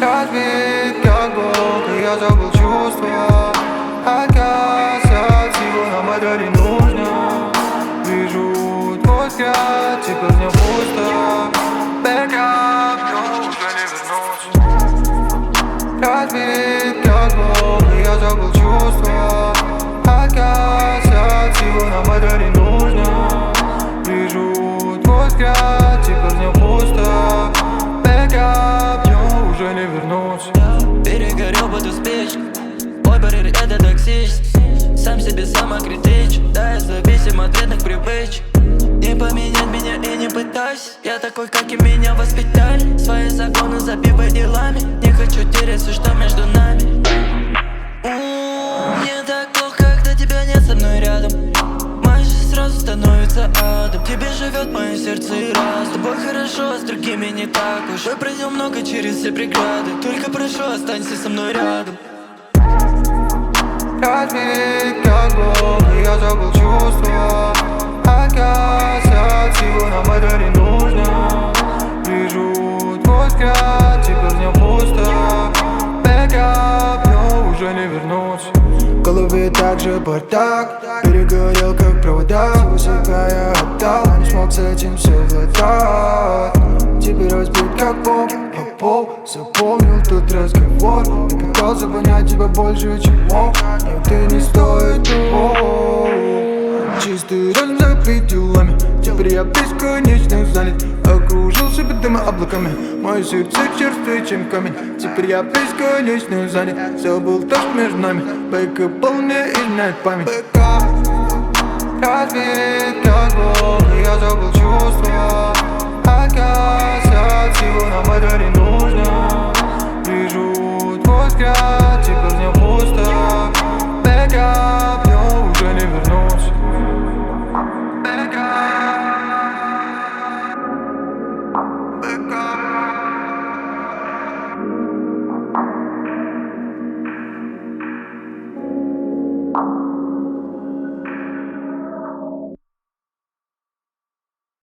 Разбит как Бог, и я забыл чувства. Отказ от всего нам это не нужно. Вижу твой взгляд, теперь мне пусто. Бэкап, но уже не вернусь. Разбит как Бог, и я забыл чувства. Отказ от всего нам это не нужно. Вижу твой взгляд, теперь мне пусто. Бэкап, но уже не вернусь. Перегорел под успеч. Мой барьер это токсичность. Сам себе самокритичен. Да, я зависим от вредных привычек. Не поменять меня и не пытайся. Я такой, как и меня воспитали. Свои законы забивай делами. Не хочу терять все, что между нами. Мне так плохо, когда тебя нет со мной рядом. Моя жизнь сразу становится адом. Тебе живет мое сердце и раз. С тобой хорошо, а с другими не так уж. Мы пройдем много через все преграды. Только прошу, останься со мной рядом. Разбит как Бог, и я забыл чувства. Отказ от всего нам это не нужно. Вижу твой взгляд, теперь мне пусто. Бэкап, но уже не вернусь. В голове также бардак. Перегорел как провода. Всего себя я отдал, но не смог с этим совладать. Теперь разбит как бомб, а пол запомнил тот разговор. Я пытался понять тебя больше, чем мог, но ты не стоит того. Чистый разум забит делами. Теперь я бесконечно занят. Окружил себя дыма облаками. Мое сердце черствее, чем камень. Теперь я бесконечно занят. Забыл то, что между нами. Бэкап был мне изменяет память. Бэкап разбит как Бог, и я забыл чувства. Отказ от всего нам это